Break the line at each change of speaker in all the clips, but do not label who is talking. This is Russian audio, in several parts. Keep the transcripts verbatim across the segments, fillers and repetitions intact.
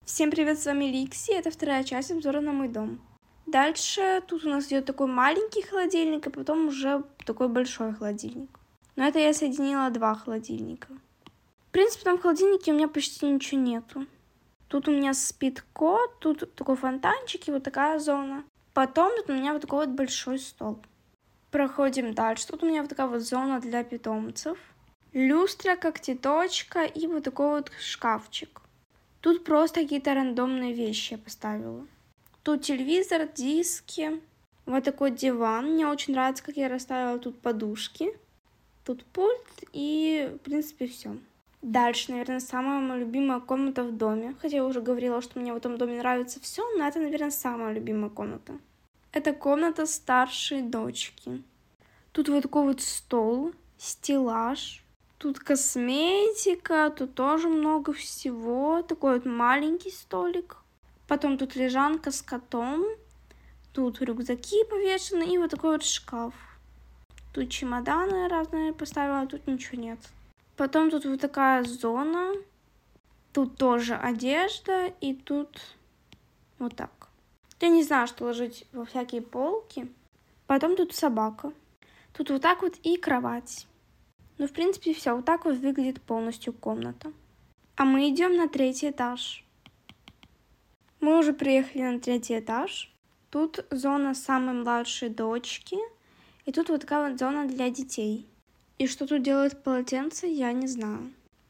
Всем привет, с вами Ликси, это вторая часть обзора на мой дом. Дальше тут у нас идет такой маленький холодильник, и потом уже такой большой холодильник. Но это я соединила два холодильника. В принципе, там в холодильнике у меня почти ничего нету. Тут у меня спит кот, тут такой фонтанчик и вот такая зона. Потом тут у меня вот такой вот большой стол. Проходим дальше. Тут у меня вот такая вот зона для питомцев. Люстра, когтеточка и вот такой вот шкафчик. Тут просто какие-то рандомные вещи я поставила. Тут телевизор, диски. Вот такой диван. Мне очень нравится, как я расставила тут подушки. Тут пульт и, в принципе, все. Дальше, наверное, самая моя любимая комната в доме. Хотя я уже говорила, что мне в этом доме нравится все, но это, наверное, самая любимая комната. Это комната старшей дочки. Тут вот такой вот стол, стеллаж. Тут косметика, тут тоже много всего. Такой вот маленький столик. Потом тут лежанка с котом. Тут рюкзаки повешены и вот такой вот шкаф. Тут чемоданы разные поставила, тут ничего нет. Потом тут вот такая зона. Тут тоже одежда и тут вот так. Я не знаю, что ложить во всякие полки. Потом тут собака. Тут вот так вот и кровать. Ну, в принципе, все. Вот так вот выглядит полностью комната. А мы идем на третий этаж. Мы уже приехали на третий этаж. Тут зона самой младшей дочки. И тут вот такая вот зона для детей. И что тут делает полотенце, я не знаю.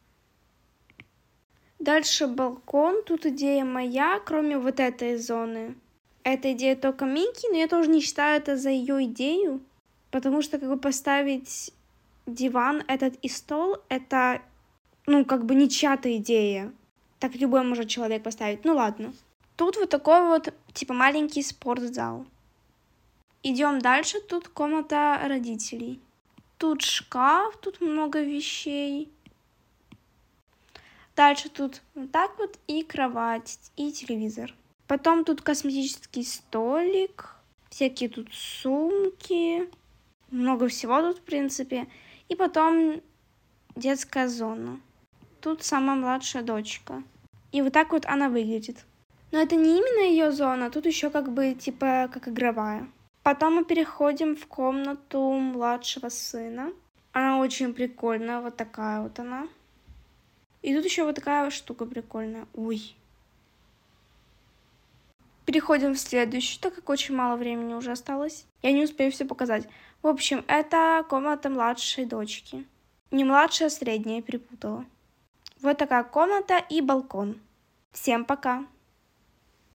Дальше балкон. Тут идея моя, кроме вот этой зоны. Эта идея только Мики, но я тоже не считаю это за ее идею. Потому что как бы поставить диван этот и стол, это, ну, как бы не чья-то идея. Так любой может человек поставить. Ну, ладно. Тут вот такой вот, типа, маленький спортзал. Идем дальше. Тут комната родителей. Тут шкаф, тут много вещей. Дальше тут вот так вот и кровать, и телевизор. Потом тут косметический столик. Всякие тут сумки. Много всего тут, в принципе. И потом детская зона. Тут самая младшая дочка. И вот так вот она выглядит. Но это не именно ее зона, тут еще как бы типа как игровая. Потом мы переходим в комнату младшего сына. Она очень прикольная, вот такая вот она. И тут еще вот такая вот штука прикольная. Ой. Переходим в следующую, так как очень мало времени уже осталось. Я не успею все показать. В общем, это комната младшей дочки. Не младшая, а средняя, перепутала. Вот такая комната и балкон. Всем пока!